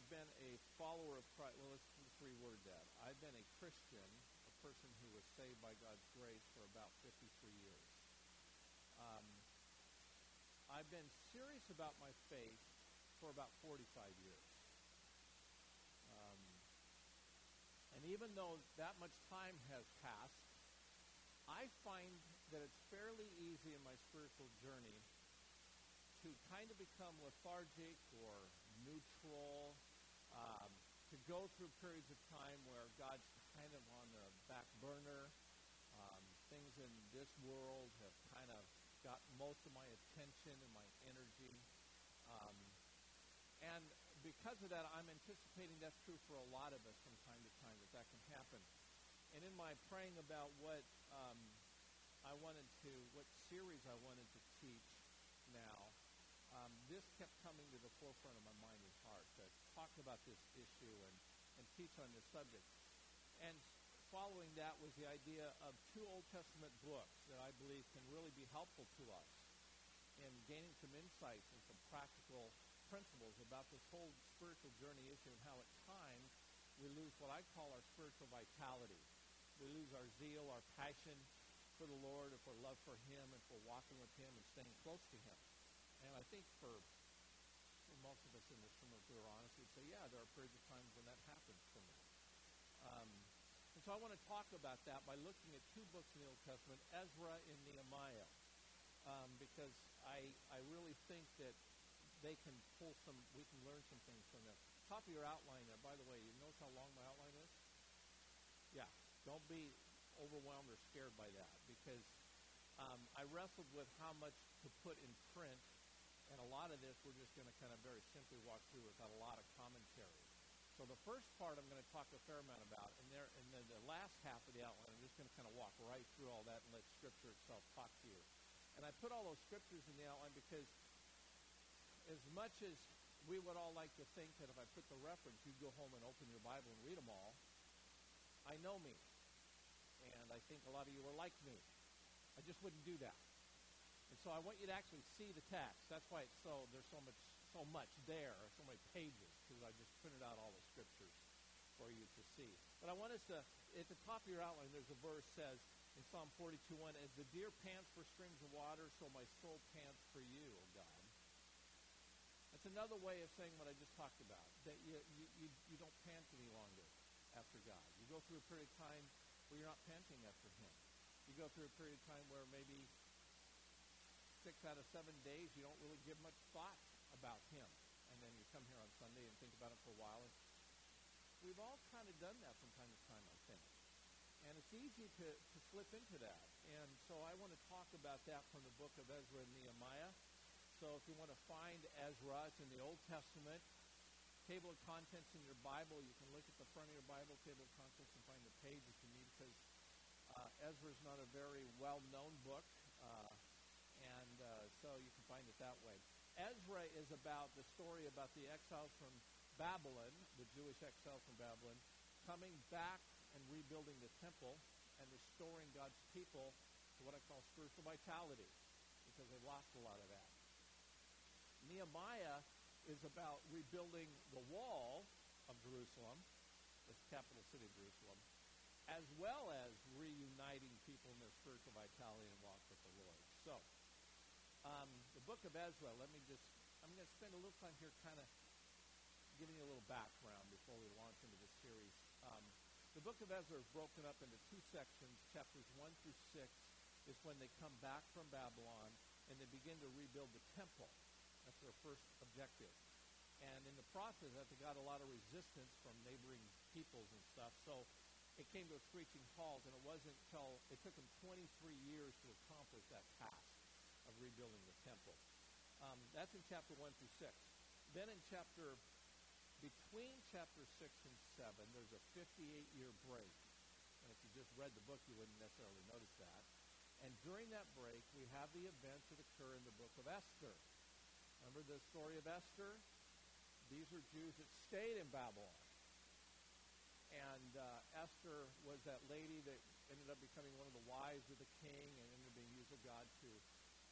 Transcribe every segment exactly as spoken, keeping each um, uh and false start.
been a follower of Christ. Well, listen to the three word that. I've been a Christian, a person who was saved by God's grace for about fifty-three years. Um, I've been serious about my faith for about forty-five years. Um, and even though that much time has passed, I find that it's fairly easy in my spiritual journey to kind of become lethargic or neutral, um, to go through periods of time where God's kind of on the back burner. Um, things in this world have kind of got most of my attention and my energy. Um, and because of that, I'm anticipating that's true for a lot of us from time to time, that that can happen. And in my praying about what um, I wanted to, what series I wanted to teach now, Um, this kept coming to the forefront of my mind and heart, to talk about this issue and, and teach on this subject. And following that was the idea of two Old Testament books that I believe can really be helpful to us in gaining some insights and some practical principles about this whole spiritual journey issue and how at times we lose what I call our spiritual vitality. We lose our zeal, our passion for the Lord, or for love for Him, and for walking with Him and staying close to Him. And I think for, for most of us in this room, if we were honest, we'd say, yeah, there are periods of times when that happens for me. Um, and so I want to talk about that by looking at two books in the Old Testament, Ezra and Nehemiah, um, because I I really think that they can pull some, we can learn some things from them. Top of your outline there, by the way, you notice how long my outline is? Yeah, don't be overwhelmed or scared by that, because um, I wrestled with how much to put in print. And a lot of this we're just going to kind of very simply walk through without a lot of commentary. So the first part I'm going to talk a fair amount about, and there, and then the last half of the outline, I'm just going to kind of walk right through all that and let Scripture itself talk to you. And I put all those Scriptures in the outline because as much as we would all like to think that if I put the reference, you'd go home and open your Bible and read them all, I know me. And I think a lot of you are like me. I just wouldn't do that. And so I want you to actually see the text. That's why it's so there's so much so much there, so many pages, because I just printed out all the Scriptures for you to see. But I want us to, at the top of your outline, there's a verse says in Psalm forty-two one, as the deer pants for streams of water, so my soul pants for you, O God. That's another way of saying what I just talked about, that you, you, you, you don't pant any longer after God. You go through a period of time where you're not panting after Him. You go through a period of time where maybe six out of seven days, you don't really give much thought about Him. And then you come here on Sunday and think about Him for a while. And we've all kind of done that from time to time, I think. And it's easy to, to slip into that. And so I want to talk about that from the book of Ezra and Nehemiah. So if you want to find Ezra, it's in the Old Testament. Table of contents in your Bible, you can look at the front of your Bible, table of contents, and find the page if you need, because uh, Ezra is not a very well-known book. Uh, And uh, so you can find it that way. Ezra is about the story about the exiles from Babylon, the Jewish exiles from Babylon, coming back and rebuilding the temple and restoring God's people to what I call spiritual vitality, because they lost a lot of that. Nehemiah is about rebuilding the wall of Jerusalem, the capital city of Jerusalem, as well as reuniting people in their spiritual vitality and walk with the Lord. So, Um, the book of Ezra, let me just, I'm going to spend a little time here kind of giving you a little background before we launch into this series. Um, the book of Ezra is broken up into two sections. Chapters one through six is when they come back from Babylon and they begin to rebuild the temple. That's their first objective. And in the process, that they got a lot of resistance from neighboring peoples and stuff. So it came to a screeching halt, and it wasn't until, it took them twenty-three years to accomplish that task of rebuilding the temple. Um, that's in chapter one through six. Then in chapter, between chapter six and seven, there's a fifty-eight year break. And if you just read the book, you wouldn't necessarily notice that. And during that break, we have the events that occur in the book of Esther. Remember the story of Esther? These are Jews that stayed in Babylon. And uh, Esther was that lady that ended up becoming one of the wives of the king and ended up being used of God to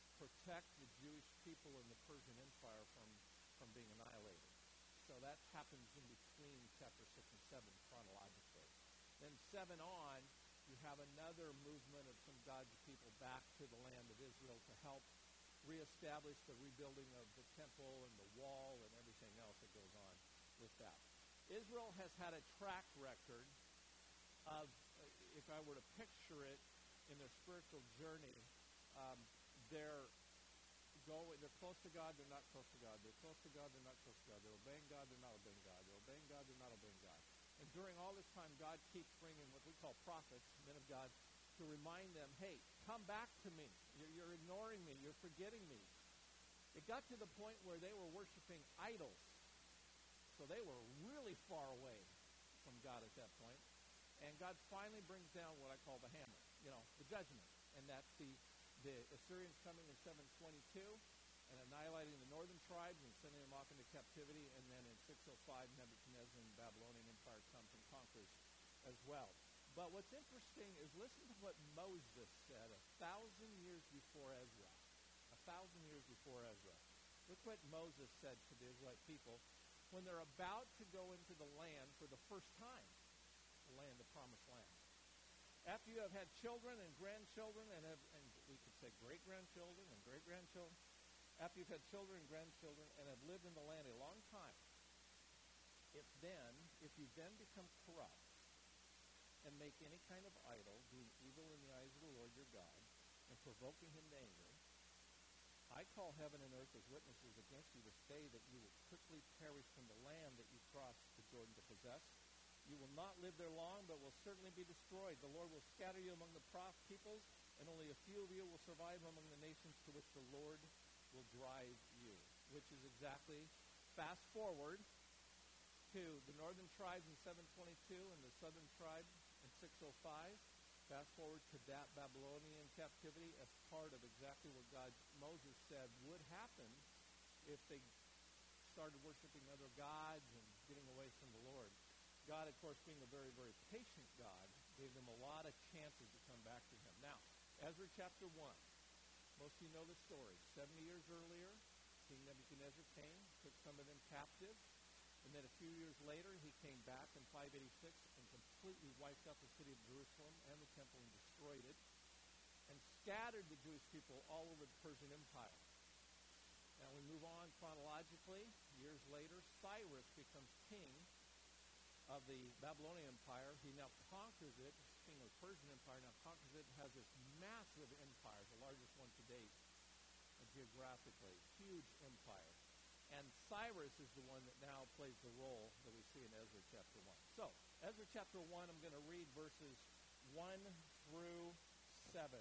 protect the Jewish people in the Persian Empire from, from being annihilated. So that happened happens in between chapter six and seven chronologically. Then seven on, you have another movement of some God's people back to the land of Israel to help reestablish the rebuilding of the temple and the wall and everything else that goes on with that. Israel has had a track record of, uh, if I were to picture it in their spiritual journey, um, they're going, they're close to God, they're not close to God. They're close to God, they're not close to God. They're obeying God, they're not obeying God. They're obeying God, they're not obeying God. And during all this time, God keeps bringing what we call prophets, men of God, to remind them, hey, come back to me. You're, you're ignoring me. You're forgetting me. It got to the point where they were worshiping idols. So they were really far away from God at that point. And God finally brings down what I call the hammer, you know, the judgment. And that's the, the Assyrians coming in seven twenty-two and annihilating the northern tribes and sending them off into captivity. And then in six oh five, Nebuchadnezzar and the Babylonian Empire comes and conquers as well. But what's interesting is listen to what Moses said a thousand years before Ezra. A thousand years before Ezra. Look what Moses said to the Israelite people when they're about to go into the land for the first time, the land, the promised land. After you have had children and grandchildren, and, have, and we could say great-grandchildren and great-grandchildren, after you've had children and grandchildren and have lived in the land a long time, if then, if you then become corrupt and make any kind of idol, doing evil in the eyes of the Lord your God, and provoking him to anger, I call heaven and earth as witnesses against you this day that you will quickly perish from the land that you crossed the Jordan to possess. You will not live there long, but will certainly be destroyed. The Lord will scatter you among the prof- peoples, and only a few of you will survive among the nations to which the Lord will drive you. Which is exactly, fast forward to the northern tribes in seven twenty-two and the southern tribe in six oh five. Fast forward to that Babylonian captivity as part of exactly what God, Moses said would happen if they started worshiping other gods and getting away from the Lord. God, of course, being a very, very patient God, gave them a lot of chances to come back to him. Now, Ezra chapter one. Most of you know the story. Seventy years earlier, King Nebuchadnezzar came, took some of them captive, and then a few years later, he came back in five eighty-six and completely wiped out the city of Jerusalem and the temple and destroyed it, and scattered the Jewish people all over the Persian Empire. Now we move on chronologically. Years later, Cyrus becomes king of the Babylonian Empire. He now conquers it. King of the Persian Empire now conquers it and has this massive empire, the largest one to date, uh, geographically. Huge empire. And Cyrus is the one that now plays the role that we see in Ezra chapter one. So, Ezra chapter one, I'm going to read verses one through seven.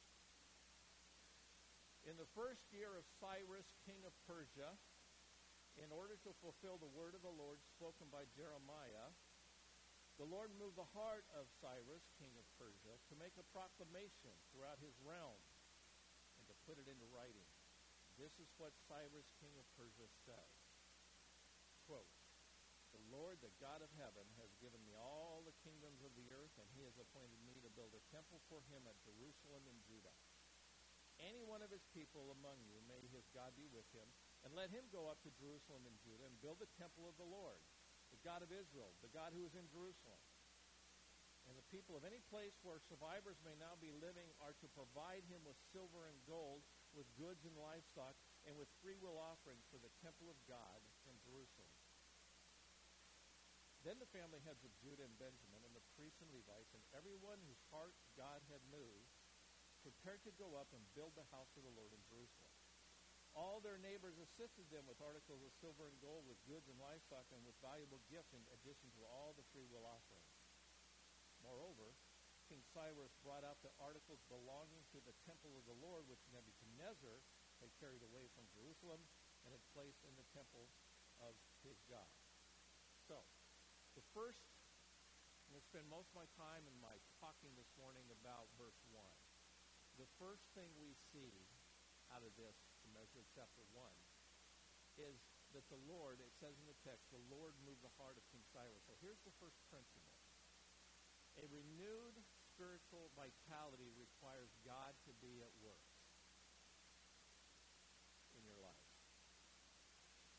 In the first year of Cyrus, king of Persia, in order to fulfill the word of the Lord spoken by Jeremiah, the Lord moved the heart of Cyrus, king of Persia, to make a proclamation throughout his realm and to put it into writing. This is what Cyrus, king of Persia, says. Quote, the Lord, the God of heaven, has given me all the kingdoms of the earth, and he has appointed me to build a temple for him at Jerusalem in Judah. Any one of his people among you, may his God be with him, and let him go up to Jerusalem in Judah and build the temple of the Lord, the God of Israel, the God who is in Jerusalem. And the people of any place where survivors may now be living are to provide him with silver and gold, with goods and livestock, and with freewill offerings for the temple of God in Jerusalem. Then the family heads of Judah and Benjamin, and the priests and Levites, and everyone whose heart God had moved, prepared to go up and build the house of the Lord in Jerusalem. All their neighbors assisted them with articles of silver and gold, with goods and livestock, and with valuable gifts in addition to all the freewill offerings. Moreover, King Cyrus brought out the articles belonging to the temple of the Lord, which Nebuchadnezzar had carried away from Jerusalem and had placed in the temple of his God. So, the first, I'm going to spend most of my time in my talking this morning about verse one. The first thing we see out of this from Ezra chapter one is that the Lord, it says in the text, the Lord moved the heart of King Cyrus. So here's the first principle. A renewed spiritual vitality requires God to be at work in your life. For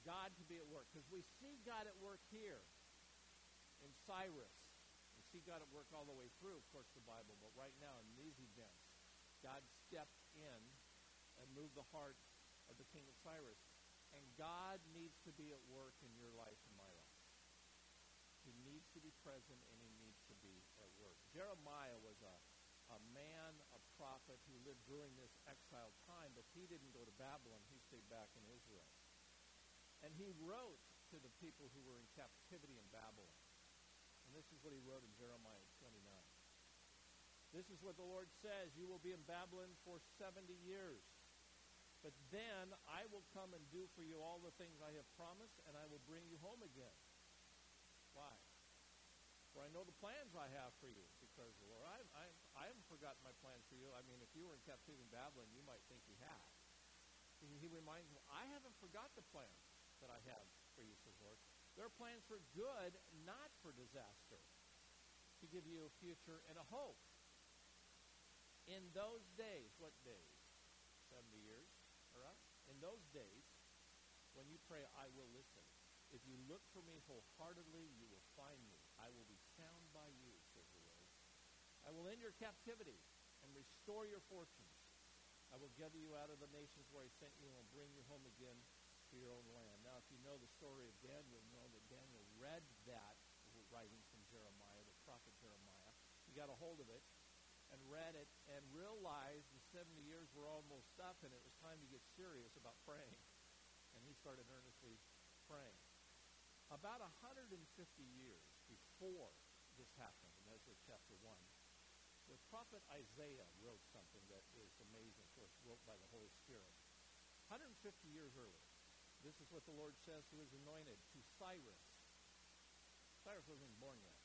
God to be at work. Because we see God at work here in Cyrus. We see God at work all the way through, of course, the Bible. But right now, in these events, God stepped in and moved the heart of the king of Cyrus. And God needs to be at work in your life and my life. He needs to be present, and he needs to be at work. Jeremiah was a, a man, a prophet who lived during this exile time, but he didn't go to Babylon. He stayed back in Israel. And he wrote to the people who were in captivity in Babylon. And this is what he wrote in Jeremiah twenty-nine. This is what the Lord says, you will be in Babylon for seventy years. But then I will come and do for you all the things I have promised, and I will bring you home again. Why? For I know the plans I have for you, declares the Lord. I, I, I haven't forgotten my plans for you. I mean, if you were in captivity in Babylon, you might think he had. He, he reminds me, I haven't forgot the plans that I have for you, says the Lord. There are plans for good, not for disaster, to give you a future and a hope. In those days, what days? seventy years. All right? In those days, when you pray, I will listen. If you look for me wholeheartedly, you will find me. I will be found by you, says the Lord. I will end your captivity and restore your fortunes. I will gather you out of the nations where I sent you and bring you home again to your own land. Now, if you know the story of Daniel, you know that Daniel read that writing from Jeremiah, the prophet Jeremiah. He got a hold of it and read it and realized the seventy years were almost up and it was time to get serious about praying. And he started earnestly praying. About one hundred fifty years before this happened, in Ezra chapter one, the prophet Isaiah wrote something that is amazing, of course, wrote by the Holy Spirit. one hundred fifty years earlier, this is what the Lord says to his anointed, to Cyrus. Cyrus wasn't even born yet.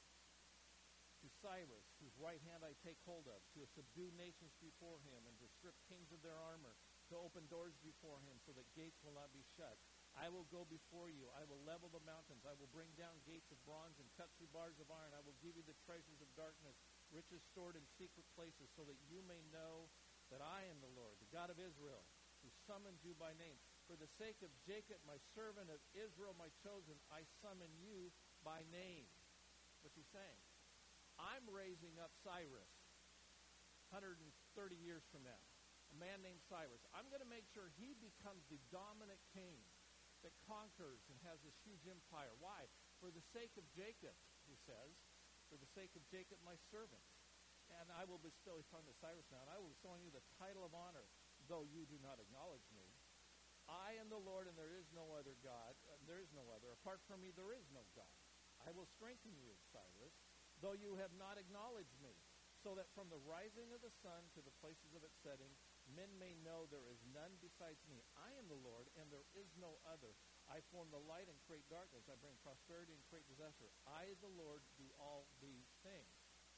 To Cyrus, whose right hand I take hold of, to subdue nations before him, and to strip kings of their armor, to open doors before him, so that gates will not be shut. I will go before you. I will level the mountains. I will bring down gates of bronze and cut through bars of iron. I will give you the treasures of darkness, riches stored in secret places, so that you may know that I am the Lord, the God of Israel, who summoned you by name. For the sake of Jacob, my servant, of Israel, my chosen, I summon you by name. What's he saying? I'm raising up Cyrus one hundred thirty years from now, a man named Cyrus. I'm going to make sure he becomes the dominant king that conquers and has this huge empire. Why? For the sake of Jacob, he says, for the sake of Jacob, my servant. And I will bestow, he's talking to Cyrus now, and I will bestow on you the title of honor, though you do not acknowledge me. I am the Lord, and there is no other God. Uh, there is no other. Apart from me, there is no God. I will strengthen you, Cyrus, though you have not acknowledged me, so that from the rising of the sun to the places of its setting, men may know there is none besides me. I am the Lord, and there is no other. I form the light and create darkness. I bring prosperity and create disaster. I, the Lord, do all these things.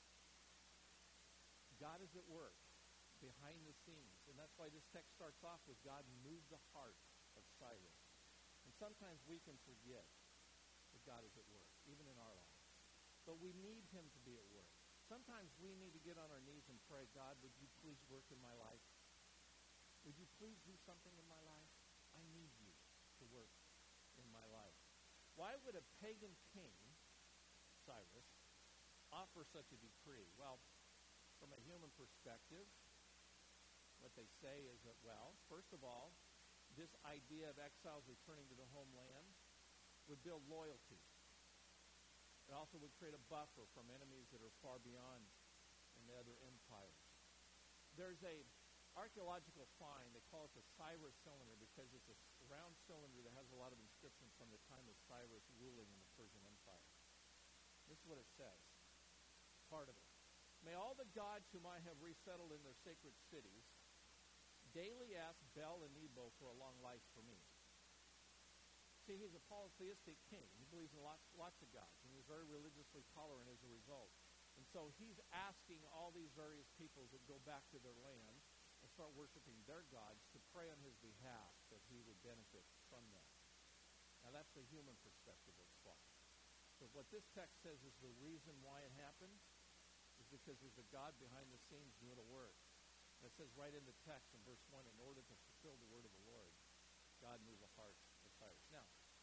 God is at work behind the scenes. And that's why this text starts off with God moved the heart of Cyrus. And sometimes we can forget that God is at work, even in our lives. But we need him to be at work. Sometimes we need to get on our knees and pray, God, would you please work in my life? Would you please do something in my life? I need you to work in my life. Why would a pagan king, Cyrus, offer such a decree? Well, from a human perspective, what they say is that, well, first of all, this idea of exiles returning to the homeland would build loyalty. It also would create a buffer from enemies that are far beyond in the other empires. There's a archaeological find, they call it the Cyrus cylinder because it's a round cylinder that has a lot of inscriptions from the time of Cyrus ruling in the Persian Empire. This is what it says, part of it. May all the gods whom I have resettled in their sacred cities daily ask Bel and Nebo for a long life for me. See, he's a polytheistic king. He believes in lots, lots of gods, and he's very religiously tolerant as a result. And so he's asking all these various peoples that go back to their land and start worshiping their gods to pray on his behalf that he would benefit from them. Now, that's the human perspective of thought. So what this text says is the reason why it happened is because there's a God behind the scenes doing a work. And it says right in the text in verse one, in order to fulfill the word of the Lord, God moved the heart of Cyrus. Now,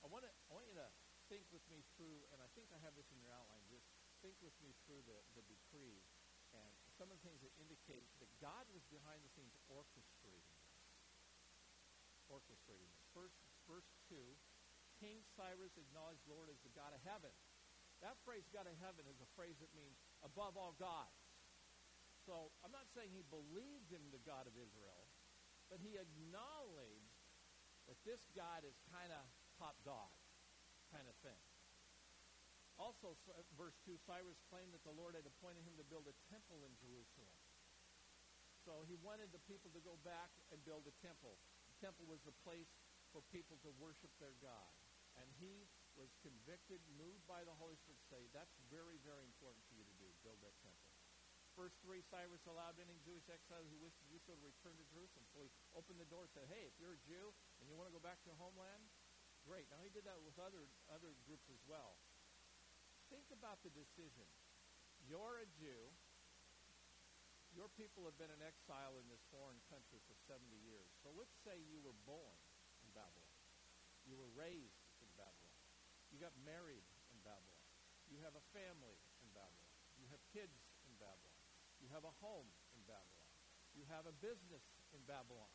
think with me through, and I think I have this in your outline, just think with me through the, the decree and some of the things that indicate that God was behind the scenes orchestrating this. Orchestrating this. First, verse two, King Cyrus acknowledged the Lord as the God of heaven. That phrase, God of heaven, is a phrase that means above all gods. So I'm not saying he believed in the God of Israel, but he acknowledged that this God is kind of top dog kind of thing. Also, verse two, Cyrus claimed that the Lord had appointed him to build a temple in Jerusalem. So he wanted the people to go back and build a temple. The temple was the place for people to worship their God. And he was convicted, moved by the Holy Spirit to say, that's very, very important for you to do, build that temple. Verse three, Cyrus allowed any Jewish exile who wished to do so to return to Jerusalem. So he opened the door and said, hey, if you're a Jew and you want to go back to your homeland, great. Now he did that with other, other groups as well. Think about the decision. You're a Jew. Your people have been in exile in this foreign country for seventy years. So let's say you were born in Babylon. You were raised in Babylon. You got married in Babylon. You have a family in Babylon. You have kids in Babylon. You have a home in Babylon. You have a business in Babylon.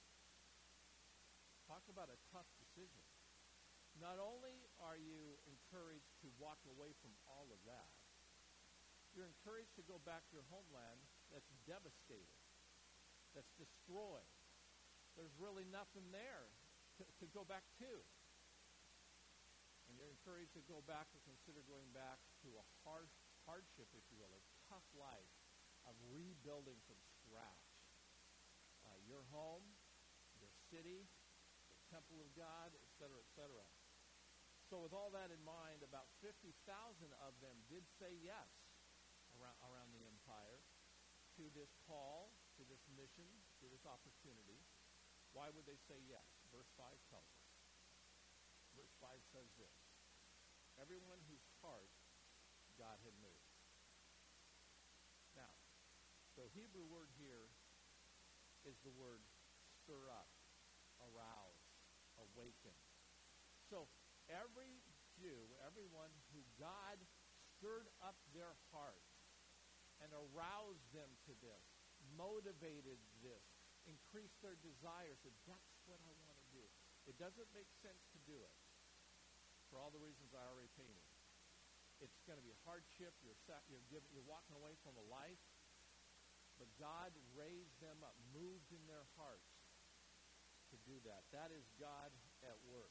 Talk about a tough decision. Not only are you encouraged to walk away from all of that, you're encouraged to go back to your homeland that's devastated, that's destroyed. There's really nothing there to, to go back to. And you're encouraged to go back and consider going back to a hard hardship, if you will, a tough life of rebuilding from scratch. Uh, your home, your city, the temple of God, et cetera, et cetera. So with all that in mind, about fifty thousand of them did say yes around, around the empire to this call, to this mission, to this opportunity. Why would they say yes? Verse five tells us. Verse five says this. Everyone whose heart God had moved. Now, the Hebrew word here is the word stir up, arouse, awaken. So every Jew, everyone who God stirred up their heart and aroused them to this, motivated this, increased their desire, said, that's what I want to do. It doesn't make sense to do it for all the reasons I already painted. It's going to be a hardship. You're, sat, you're, giving, you're walking away from a life. But God raised them up, moved in their hearts to do that. That is God at work.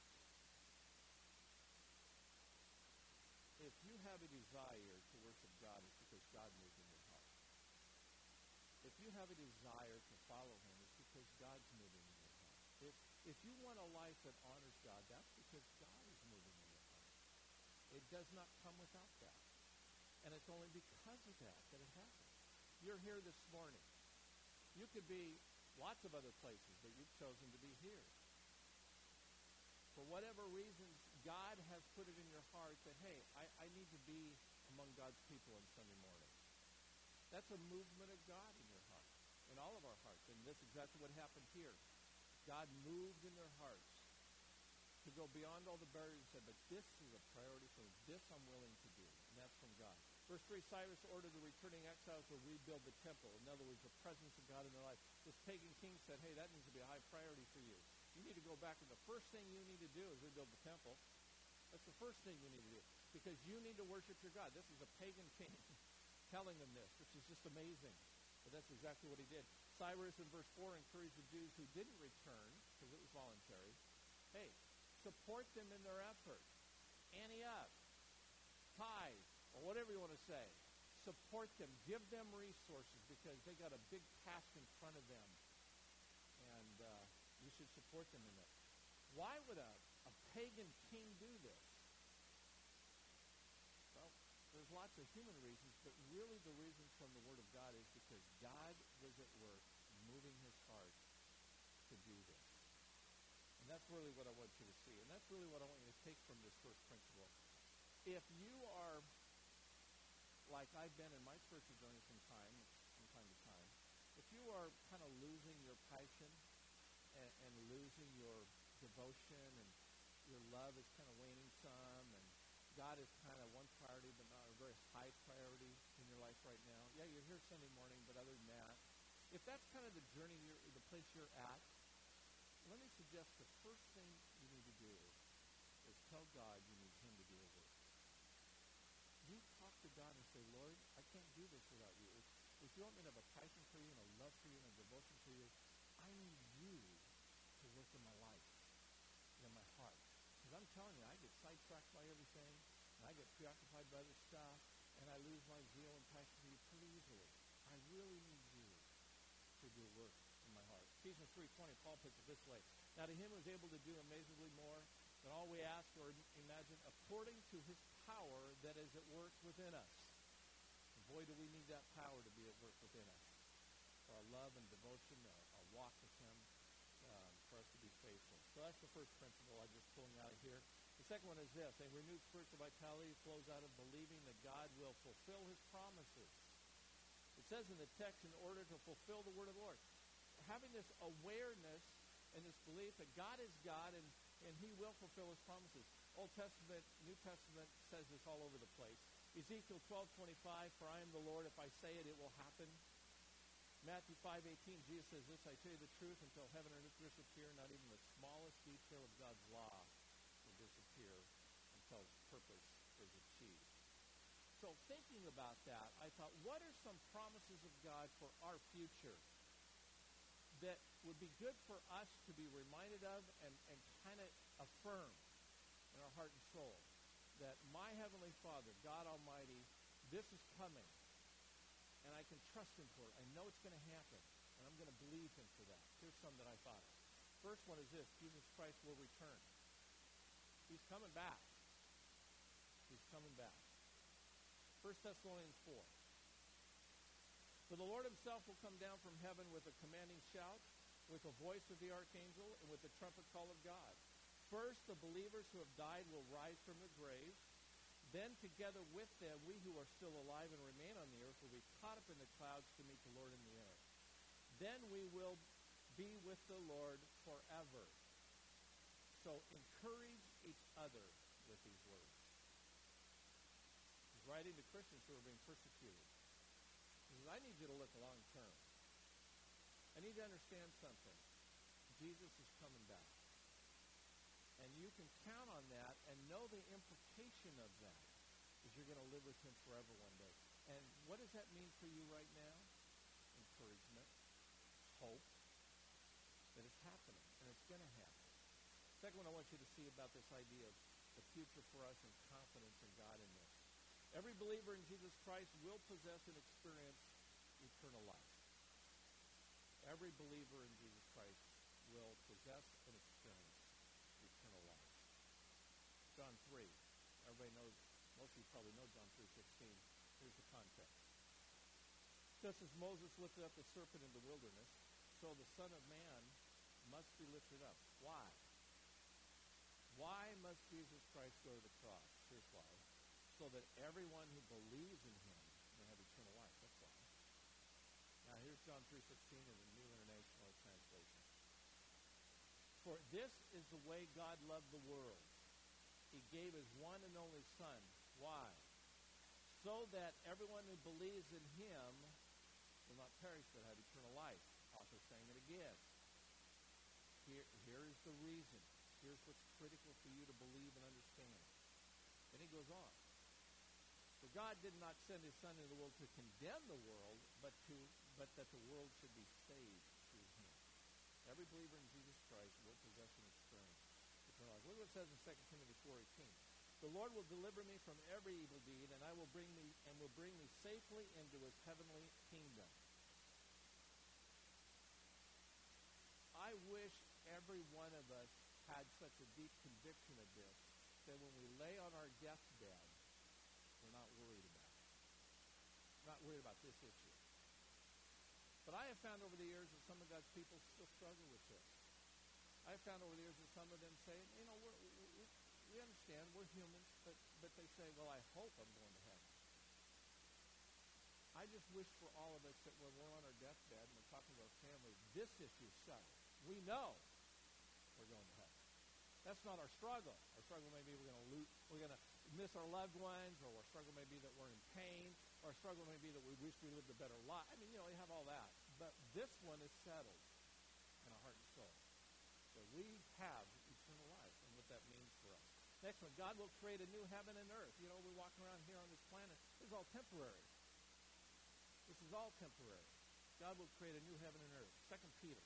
If you have a desire to worship God, it's because God moved in your heart. If you have a desire to follow him, it's because God's moving in your heart. If, if you want a life that honors God, that's because God is moving in your heart. It does not come without that. And it's only because of that that it happens. You're here this morning. You could be lots of other places, but you've chosen to be here. For whatever reasons, God has put it in your heart that, hey, I, I need to be among God's people on Sunday morning. That's a movement of God in your heart, in all of our hearts. And this is exactly what happened here. God moved in their hearts to go beyond all the barriers and said, but this is a priority for me. This I'm willing to do. And that's from God. Verse three, Cyrus ordered the returning exiles to rebuild the temple. In other words, the presence of God in their life. This pagan king said, hey, that needs to be a high priority for you. You need to go back, and the first thing you need to do is rebuild the temple. That's the first thing you need to do, because you need to worship your God. This is a pagan king telling them this, which is just amazing. But that's exactly what he did. Cyrus in verse four encouraged the Jews who didn't return, because it was voluntary, hey, support them in their effort. Ante up, tithe, or whatever you want to say. Support them. Give them resources, because they got a big task in front of them. And uh, you should support them in that. Why would a, a pagan king do this? Well, there's lots of human reasons, but really the reason from the Word of God is because God was at work moving his heart to do this. And that's really what I want you to see. And that's really what I want you to take from this first principle. If you are, like I've been in my spiritual journey from time, from time to time, if you are kind of losing your passion and, and losing your devotion, and your love is kind of waning some, and highest priority in your life right now? Yeah, you're here Sunday morning, but other than that, if that's kind of the journey, you're, the place you're at, let me suggest the first thing you need to do is tell God you need him to do a work. You talk to God and say, Lord, I can't do this without you. If, if you want me to have a passion for you and a love for you and a devotion for you, I need you to work in my life and in my heart. Because I'm telling you, I get sidetracked by everything, and I get preoccupied by other stuff, and I lose my zeal and passion for you pretty easily. I really need you to do work in my heart. Ephesians three twenty, Paul puts it this way. Now to him who is able to do amazingly more than all we ask or imagine, according to his power that is at work within us. And boy, do we need that power to be at work within us. For our love and devotion, our, our walk with him, um, for us to be faithful. So that's the first principle I'm just pulling out of here. The second one is this. A renewed spiritual vitality flows out of believing that God will fulfill his promises. It says in the text, in order to fulfill the word of the Lord. Having this awareness and this belief that God is God and, and he will fulfill his promises. Old Testament, New Testament says this all over the place. Ezekiel twelve twenty-five, for I am the Lord, if I say it, it will happen. Matthew five eighteen, Jesus says this, I tell you the truth, until heaven and earth disappear, not even the smallest detail of God's law will disappear until its purpose is achieved. So thinking about that, I thought, what are some promises of God for our future that would be good for us to be reminded of and, and kind of affirm in our heart and soul that my Heavenly Father, God Almighty, this is coming, and I can trust him for it. I know it's going to happen, and I'm going to believe him for that. Here's some that I thought of. First one is this. Jesus Christ will return. He's coming back. He's coming back. First Thessalonians four. For the Lord himself will come down from heaven with a commanding shout, with the voice of the archangel, and with the trumpet call of God. First, the believers who have died will rise from the grave. Then, together with them, we who are still alive and remain on the earth will be caught up in the clouds to meet the Lord in the air. Then we will be with the Lord forever. So encourage each other with these words. He's writing to Christians who are being persecuted. He says, I need you to look long term. I need to understand something. Jesus is coming back. And you can count on that and know the implication of that is you're going to live with him forever one day. And what does that mean for you right now? Encouragement, hope that it's happening and it's going to happen. Second one I want you to see about this idea of the future for us and confidence in God in this. Every believer in Jesus Christ will possess and experience eternal life. Every believer in Jesus Christ will possess and experience eternal life. John three. Everybody knows, most of you probably know John three sixteen. Here's the context. Just as Moses lifted up the serpent in the wilderness, so the Son of Man must be lifted up. Why? Why must Jesus Christ go to the cross? Here's why. So that everyone who believes in him may have eternal life. That's why. Now here's John three sixteen in the New International Translation. For this is the way God loved the world. He gave his one and only Son. Why? So that everyone who believes in him will not perish but have eternal life. Author saying it again. Here, here is the reason. Here's what's critical for you to believe and understand. Then he goes on. For God did not send his Son into the world to condemn the world, but to but that the world should be saved through him. Every believer in Jesus Christ will possess and experience eternal life. Look what it says in Second Timothy four eighteen. The Lord will deliver me from every evil deed, and I will bring me and will bring me safely into his heavenly kingdom. I wish every one of us had such a deep conviction of this that when we lay on our deathbed, we're not worried about it. We're not worried about this issue. But I have found over the years that some of God's people still struggle with this. I have found over the years that some of them say, you know, we're, we, we understand, we're humans, but, but they say, well, I hope I'm going to heaven. I just wish for all of us that when we're on our deathbed and we're talking to our family, this issue is settled. We know we're going to heaven. That's not our struggle. Our struggle may be we're going to lose, we're going to miss our loved ones, or our struggle may be that we're in pain, or our struggle may be that we wish we lived a better life. I mean, you know, you have all that. But this one is settled in our heart and soul. That we have eternal life and what that means for us. Next one, God will create a new heaven and earth. You know, we're walking around here on this planet. This is all temporary. This is all temporary. God will create a new heaven and earth. Second Peter.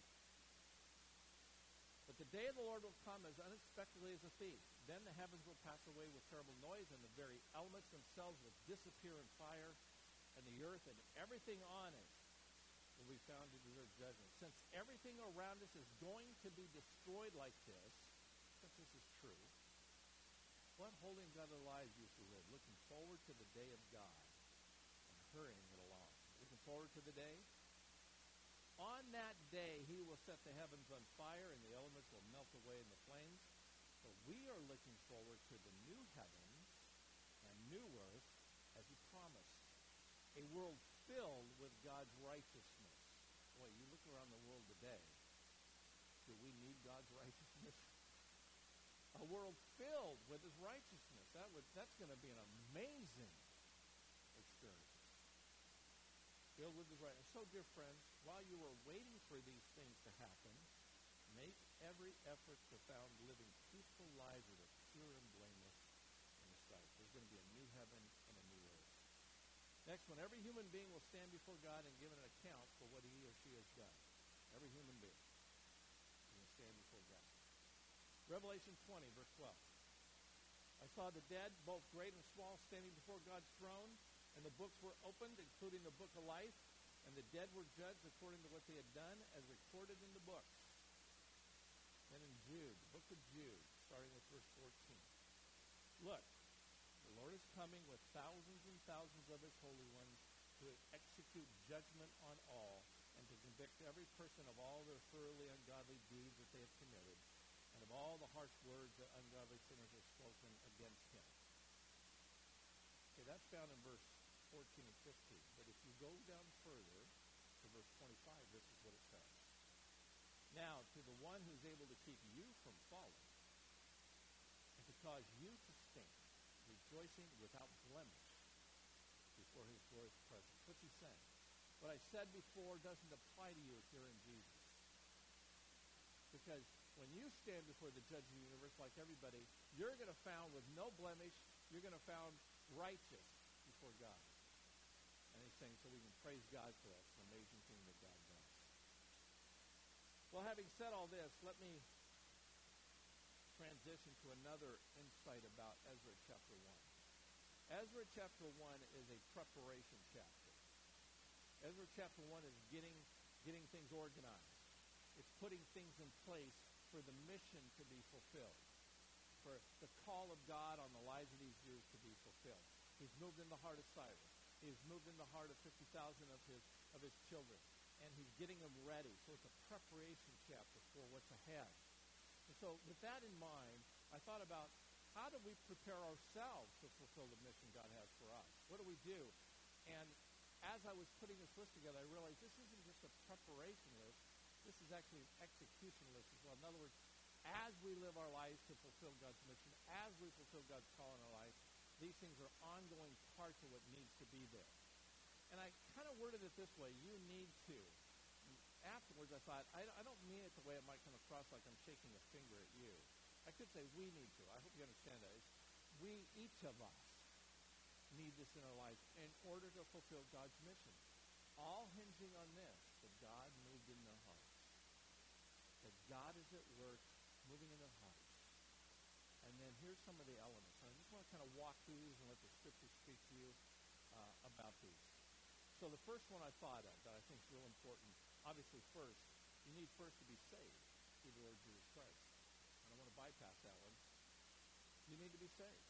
But the day of the Lord will come as unexpectedly as a thief. Then the heavens will pass away with terrible noise, and the very elements themselves will disappear in fire, and the earth and everything on it will be found to deserve judgment. Since everything around us is going to be destroyed like this, since this is true, what holy and godly lives you should live, looking forward to the day of God and hurrying it along. Looking forward to the day? On that day, he will set the heavens on fire, and the elements will melt away in the flames. But we are looking forward to the new heavens and new earth, as he promised. A world filled with God's righteousness. Boy, you look around the world today. Do we need God's righteousness? A world filled with his righteousness. That would, that's going to be an amazing experience. Filled with his righteousness. So, dear friends, while you are waiting for these things to happen, make every effort to found living peaceful lives that are pure and blameless in his sight. There's going to be a new heaven and a new earth. Next one, every human being will stand before God and give an account for what he or she has done. Every human being will stand before God. Revelation twenty, verse twelve. I saw the dead, both great and small, standing before God's throne, and the books were opened, including the book of life, and the dead were judged according to what they had done, as recorded in the books. Then in Jude, the book of Jude, starting with verse fourteen. Look, the Lord is coming with thousands and thousands of his holy ones to execute judgment on all and to convict every person of all their thoroughly ungodly deeds that they have committed and of all the harsh words that ungodly sinners have spoken against him. Okay, that's found in verse fourteen and fifteen. But if you go down further to verse twenty-five, this is what it says. Now, to the one who's able to keep you from falling and to cause you to stand, rejoicing without blemish before his glorious presence. What's he saying? What I said before doesn't apply to you if you're in Jesus. Because when you stand before the judge of the universe, like everybody, you're going to found with no blemish, you're going to found righteous before God. And he's saying, so we can praise God for that. It's an amazing thing that God does. Well, having said all this, let me transition to another insight about Ezra chapter one. Ezra chapter one is a preparation chapter. Ezra chapter one is getting, getting things organized. It's putting things in place for the mission to be fulfilled, for the call of God on the lives of these Jews to be fulfilled. He's moved in the heart of Cyrus. He's moved in the heart of fifty thousand of his of his children, and he's getting them ready. So it's a preparation chapter for what's ahead. And so with that in mind, I thought about how do we prepare ourselves to fulfill the mission God has for us? What do we do? And as I was putting this list together, I realized this isn't just a preparation list. This is actually an execution list as well. In other words, as we live our lives to fulfill God's mission, as we fulfill God's call in our life, these things are ongoing parts of what needs to be there. And I kind of worded it this way: you need to. Afterwards, I thought, I, I don't mean it the way it might come across like I'm shaking a finger at you. I could say we need to. I hope you understand that. It's we, each of us, need this in our life in order to fulfill God's mission. All hinging on this, that God moved in their hearts. That God is at work moving in their hearts. And then here's some of the elements. And I just want to kind of walk through these and let the Scripture speak to you uh, about these. So the first one I thought of that I think is real important, obviously first, you need first to be saved through the Lord Jesus Christ. I don't want to bypass that one. You need to be saved.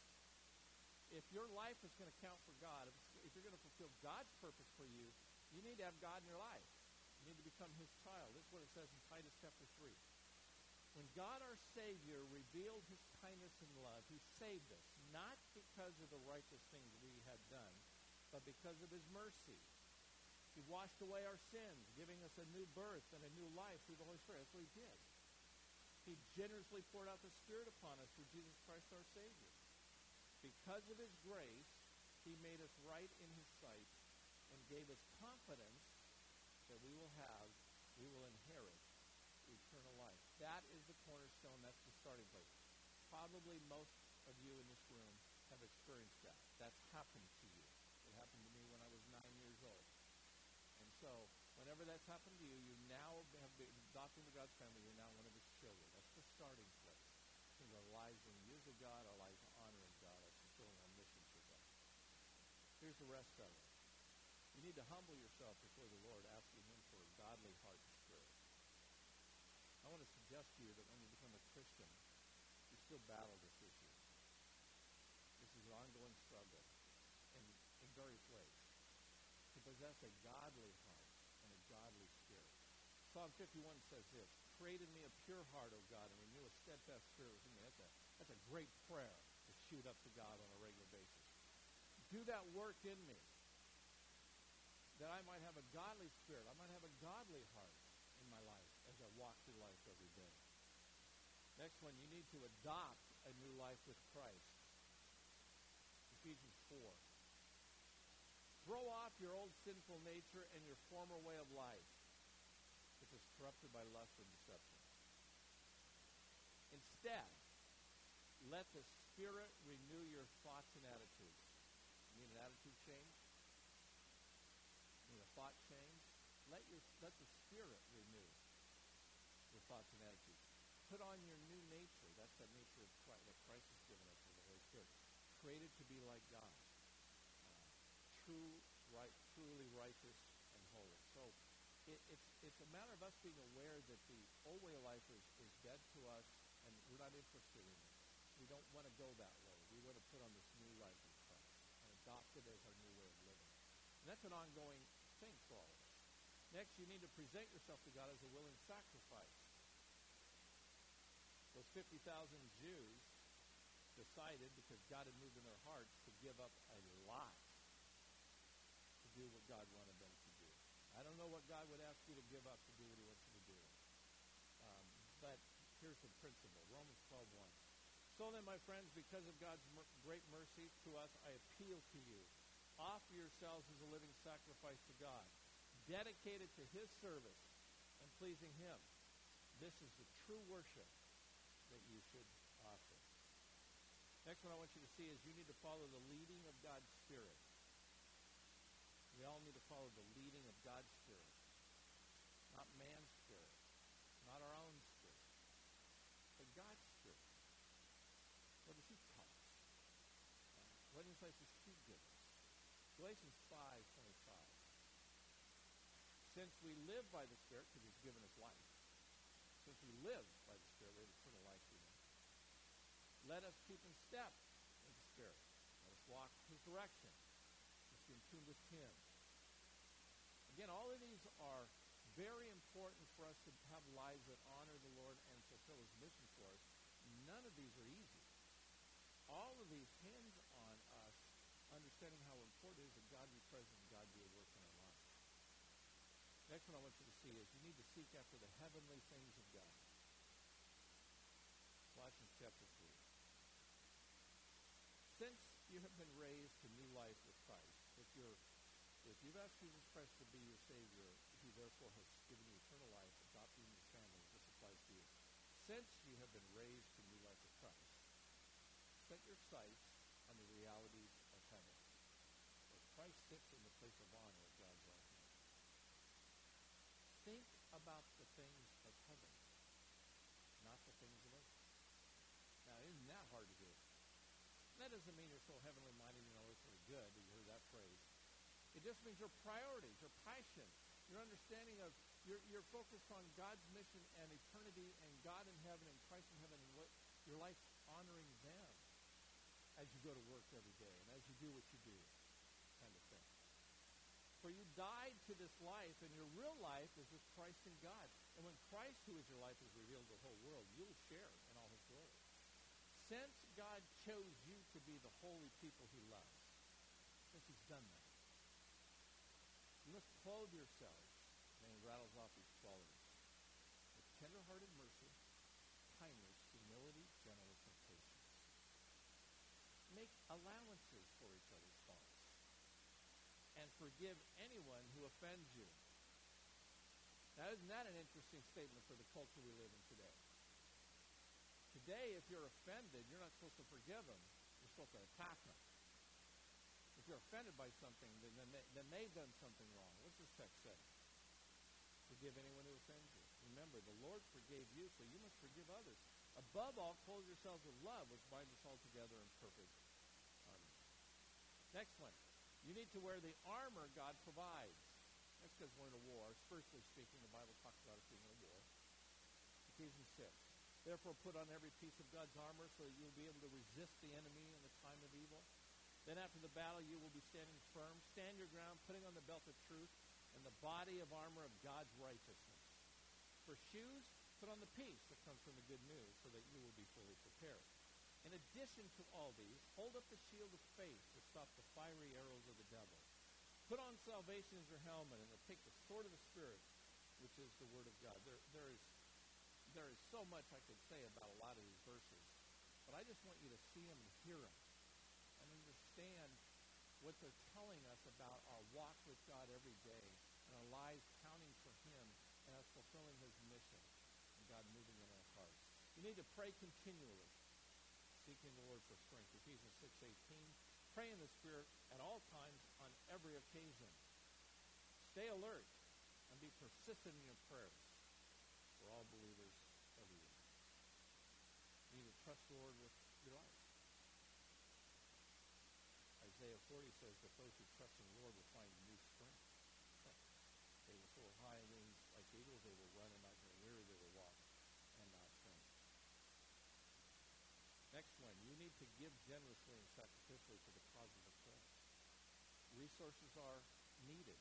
If your life is going to count for God, if, if you're going to fulfill God's purpose for you, you need to have God in your life. You need to become his child. This is what it says in Titus chapter three. When God our Savior revealed his kindness and love, he saved us, not because of the righteous things we had done, but because of his mercy. He washed away our sins, giving us a new birth and a new life through the Holy Spirit. That's what he did. He generously poured out the Spirit upon us through Jesus Christ our Savior. because of his grace, he made us right in his sight and gave us confidence that we will have, we will inherit eternal life. That is the cornerstone. That's the starting place. Probably most of you in this room have experienced that. That's happened to you. It happened to me when I was nine years old. And so, whenever that's happened to you, you now have been adopted into God's family. You're now one of his children. That's the starting place. In our lives in the years of God, our lives honoring God, our fulfilling our mission for God. Here's the rest of it. You need to humble yourself before the Lord, asking him for a godly heart and spirit. I want to suggest to you that when you become a Christian, you still battle this issue. This is an ongoing struggle in, in various ways. To possess a godly heart and a godly spirit. Psalm fifty-one says this, create in me a pure heart, O God, and renew a steadfast spirit within me. That's a, that's a great prayer to shoot up to God on a regular basis. Do that work in me, that I might have a godly spirit. I might have a godly heart in my life as I walk through life every day. Next one, you need to adopt a new life with Christ. Ephesians four. Throw off your old sinful nature and your former way of life, which is corrupted by lust and deception. Instead, let the Spirit renew your thoughts and attitudes. You need an attitude change? You need a thought change? Let your let the Spirit renew your thoughts and attitudes. Put on your new nature. That's that nature of Christ, that Christ has given us with the Holy Spirit. Created to be like God. True, right, truly righteous and holy. So it, it's it's a matter of us being aware that the old way of life is, is dead to us, and we're not interested in it. We don't want to go that way. We want to put on this new life in Christ and adopt it as our new way of living. And that's an ongoing thing for all of us. Next, you need to present yourself to God as a willing sacrifice. Those fifty thousand Jews decided, because God had moved in their hearts, to give up a lot to do what God wanted them to do. I don't know what God would ask you to give up to do what he wants you to do. Um, but here's the principle, Romans twelve one. So then, my friends, because of God's mer- great mercy to us, I appeal to you. Offer yourselves as a living sacrifice to God, dedicated to his service and pleasing him. This is the true worship that you should offer. Next one I want you to see is you need to follow the leading of God's Spirit. We all need to follow the leading of God's Spirit. Not man's spirit. Not our own spirit. But God's Spirit. What does he tell us? Uh, what insights does he give us? Galatians five twenty-five. Since we live by the Spirit, because he's given us life. Since we live by the Spirit, we have eternal life through him. Let us keep in step with the Spirit. Let us walk his direction. Let's be in tune with him. Again, all of these are very important for us to have lives that honor the Lord and fulfill his mission for us. None of these are easy. All of these hinge on us understanding how important it is that God be present and God be at work in our lives. Next one I want you to see is you need to seek after the heavenly things of God. Colossians chapter three. Since you have been raised to new life with Christ, if you're if you've asked Jesus Christ to be your Savior, he therefore has given you eternal life, adopted you into his family. This applies to you. Since you have been raised to new life with Christ, set your sights on the realities of heaven, where Christ sits in the place of honor at God's right hand. Think about the things of heaven, not the things of earth. Now, isn't that hard to do? That doesn't mean you're so heavenly minded, you know, it's really good that you heard that phrase. It just means your priorities, your passion, your understanding of, you're, you're focused on God's mission and eternity and God in heaven and Christ in heaven and what your life's honoring them as you go to work every day and as you do what you do, kind of thing. For you died to this life, and your real life is with Christ and God. And when Christ, who is your life, is revealed to the whole world, you'll share in all his glory. Since God chose you to be the holy people he loves, since he's done that, you must clothe yourselves, and he rattles off these qualities, with tender-hearted mercy, kindness, humility, gentleness, and patience. Make a allowances for each other's faults. And forgive anyone who offends you. Now, isn't that an interesting statement for the culture we live in today? Today, if you're offended, you're not supposed to forgive them. You're supposed to attack them. If you're offended by something, then, then, they, then they've done something wrong. What's this text say? Forgive anyone who offends you. Remember, the Lord forgave you, so you must forgive others. Above all, clothe yourselves with love, which binds us all together in perfect harmony. Next one. You need to wear the armor God provides. That's because we're in a war. Spiritually speaking, the Bible talks about us being in a war. Ephesians six. Therefore, put on every piece of God's armor so that you'll be able to resist the enemy in the time of evil. Then after the battle, you will be standing firm. Stand your ground, putting on the belt of truth and the body of armor of God's righteousness. For shoes, put on the peace that comes from the good news so that you will be fully prepared. In addition to all these, hold up the shield of faith to stop the fiery arrows of the devil. Put on salvation as your helmet and take the sword of the Spirit, which is the word of God. There, there is There is so much I could say about a lot of these verses, but I just want you to see them and hear them and understand what they're telling us about our walk with God every day and our lives counting for Him and us fulfilling His mission and God moving in our hearts. You need to pray continually, seeking the Lord for strength. Ephesians six eighteen. Pray in the Spirit at all times on every occasion. Stay alert and be persistent in your prayers for all believers everywhere. You need to trust the Lord with your life. Isaiah forty says that those who trust in the Lord will find new strength. They will soar high on wings like eagles. They will run and not grow weary. They will walk and not faint. Next one, you need to give generously and sacrificially to the causes of prayer. Resources are needed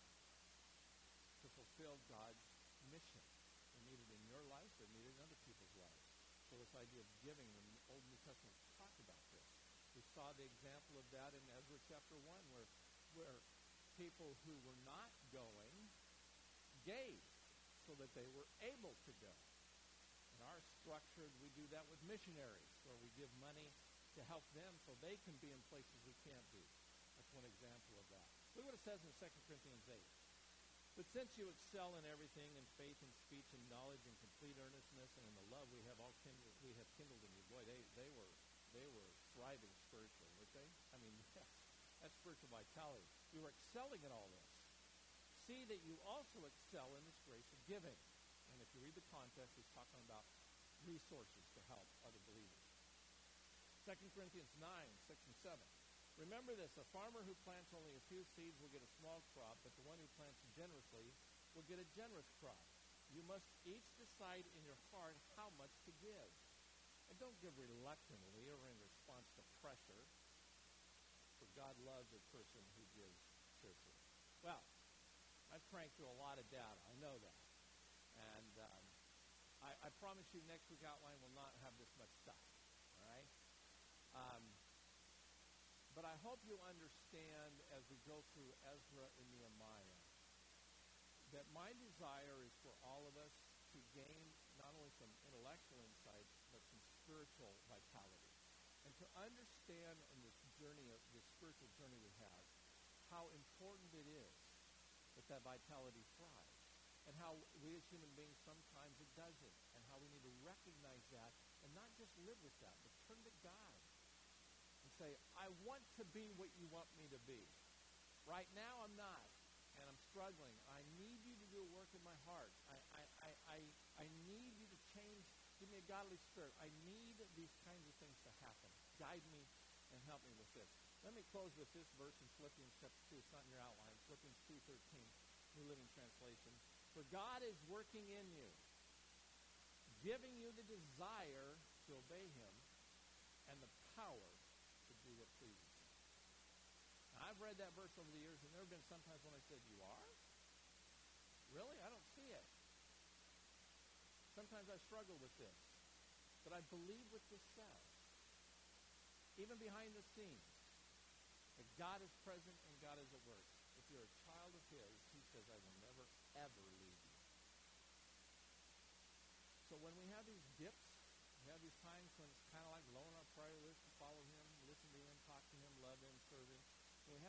to fulfill God's mission. They're needed in your life. They're needed in other people's lives. So this idea of giving, when the Old and New Testament talk about this, we saw the example of that in Ezra chapter one, where, where people who were not going gave so that they were able to go. In our structure, we do that with missionaries, where we give money to help them so they can be in places we can't be. That's one example of that. Look what it says in Second Corinthians eight. But since you excel in everything, in faith and speech and knowledge and complete earnestness and in the love we have all kindled, we have kindled in you. Boy, they, they were they were thriving spiritually, weren't they? I mean, yes, that's spiritual vitality. You were excelling in all this. See that you also excel in this grace of giving. And if you read the context, he's talking about resources to help other believers. Second Corinthians nine, six and seven. Remember this, a farmer who plants only a few seeds will get a small crop, but the one who plants generously will get a generous crop. You must each decide in your heart how much to give. And don't give reluctantly or in response to pressure, for God loves a person who gives cheerfully. Well, I've cranked through a lot of data. I know that. And um, I, I promise you next week's outline will not have this much stuff. All right? Um, but I hope you understand as we go through Ezra and Nehemiah that my desire is for all of us to gain not only some intellectual insights, but some spiritual vitality. And to understand in this journey, of this spiritual journey we have, how important it is that that vitality thrives. And how we as human beings, sometimes it doesn't. And how we need to recognize that and not just live with that, but turn to God and say, I want to be what you want me to be. Right now I'm not, and I'm struggling. I need you to do a work in my heart. I, I, I, I, I need you to change. Give me a godly spirit. I need these kinds of things to happen. Guide me and help me with this. Let me close with this verse in Philippians chapter two. It's not in your outline. Philippians two thirteen, New Living Translation. For God is working in you, giving you the desire to obey Him and the power to do what pleases Him. Now, I've read that verse over the years, and there have been sometimes when I said, you are? Really? I don't see it. Sometimes I struggle with this. But I believe what this says. Even behind the scenes, that God is present and God is at work. If you're a child of His, He says, I will never, ever leave you. So when we have these dips, we have these times when it's kind of like low on our priority list to follow Him, listen to Him, talk to Him, love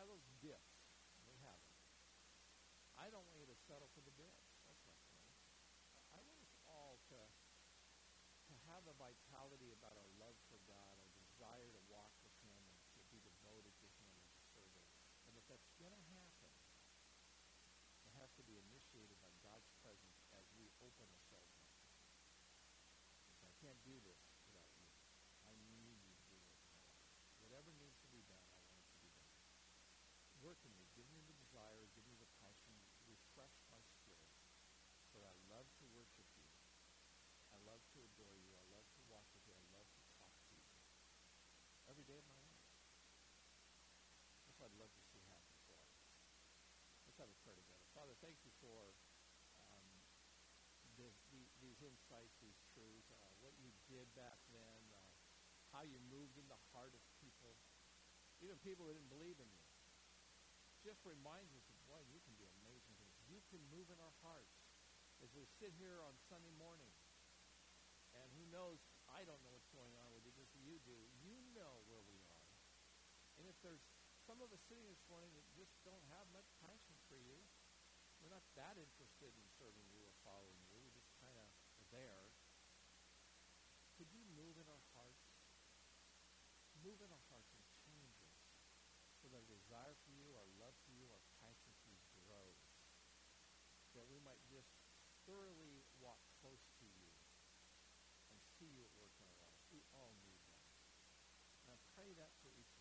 those dips. We have them. I don't want you to settle for the dips. That's my point. I want us all to, to have a vitality about our love for God, our desire to walk with Him and to be devoted to Him and to serve Him. And if that's going to happen, it has to be initiated by God's presence as we open ourselves up. I can't do this without you. I need you to do it in my life. Whatever needs to be done, I want it to be done. Work in me. Give me the desire. Give me the passion. Refresh my spirit. For I love to worship you. I love to adore you. I love to walk with you. I love to talk to you. Every day of my life. That's what I'd love to see happen for all of us. Let's have a prayer together. Father, thank you for um, this, the, these insights, these truths, uh, what you did back then, uh, how you moved in the heart of people, even people who didn't believe in you. Just reminds us of, boy, you can do amazing things. You can move in our hearts as we sit here on Sunday morning. And who knows, I don't know what's going on with you, just you do. You know where we are. And if there's some of us sitting this morning that just don't have much passion for you, we're not that interested in serving you or following you, we're just kind of there. Could you move in our hearts? Move in our hearts and change us so that our desire for you, our love for you, our passion for you grows. That we might just thoroughly walk close to you and see you at work in our lives. We all need that. And I pray that for each